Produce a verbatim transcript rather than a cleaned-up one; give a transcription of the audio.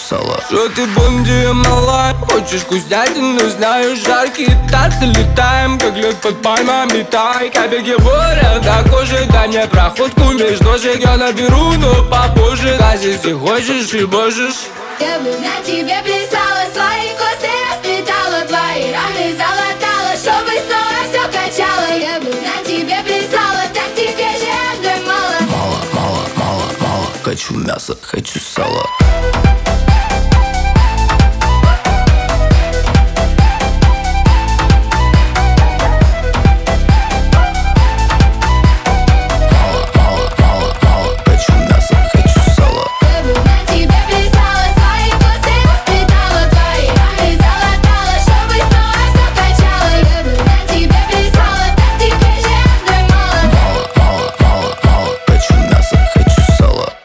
сало. Что ты бонди, малая? Хочешь вкуснятину, знаешь, жаркие танцы. Летаем, как лед под пальмами, тай. Кабельки борят до кожи, дай мне проходку между ножек. Я наберу, но попозже. А если хочешь и можешь. Я бы на тебе плясала, свои косы расплетала, твои раны залатала, чтобы снова все качало. Я бы на тебе плясала, так тебе же мало. Мало, мало, мало, мало. Хочу мяса, хочу сала.